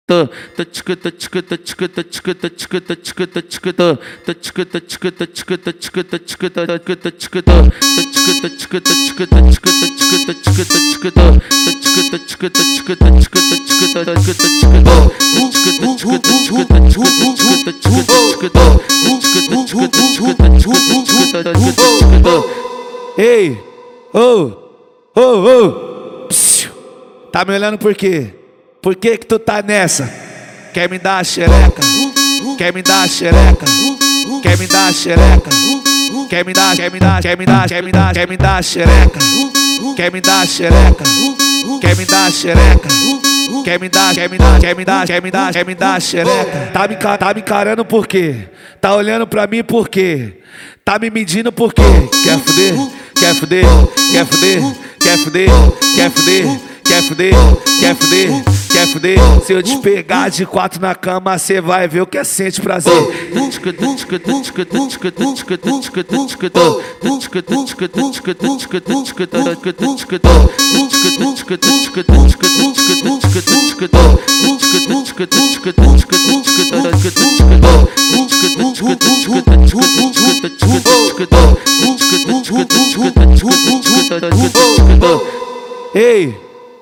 Ei, ô, psiu. Tá me olhando por quê? Por que que tu tá nessa? Quer me dar a xereca? Quer me dar a xereca? Quer me dar a xereca? Quer me dar a xereca? Quer me dar a xereca? Quer me dar a xereca? Quer me dar a xereca? Tá me encarando por quê? Tá olhando pra mim por quê? Tá me medindo por quê? Quer fuder? Quer fuder? Quer fuder? Quer fuder? Quer fuder? Quer fuder? Quer fuder? Quer fuder? Se eu te pegar de quatro na cama, cê vai ver o que é sente prazer. Ei,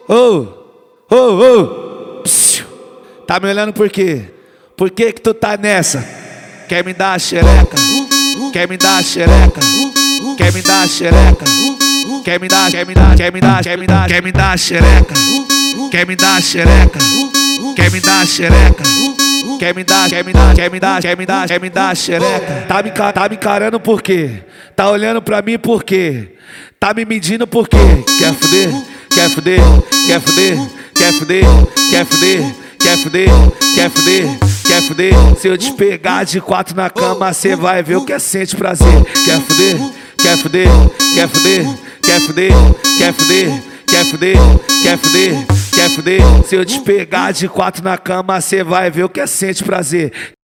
psiu. Tá me olhando por quê? Por que que tu tá nessa? Quer me dar a xereca? Quer me dar a xereca? Quer me dar a xereca? Quer me dar a xereca? Quer me dar a xereca? Quer me dar a xereca? Quer me dar a xereca? Quer me dar a xereca? Tá me encarando por quê? Tá olhando pra mim por quê? Tá me medindo por quê? Quer fuder? Quer fuder? Quer fuder? Quer fuder? Quer fuder? Quer fuder? Quer fuder? Quer fuder? Se eu te pegar de quatro na cama, cê vai ver o que é sente prazer. Quer fuder? Quer fuder? Quer fuder? Quer fuder? Quer fuder? Quer fuder? Quer fuder? Quer fuder? Se eu te pegar de quatro na cama, cê vai ver o que é sente prazer.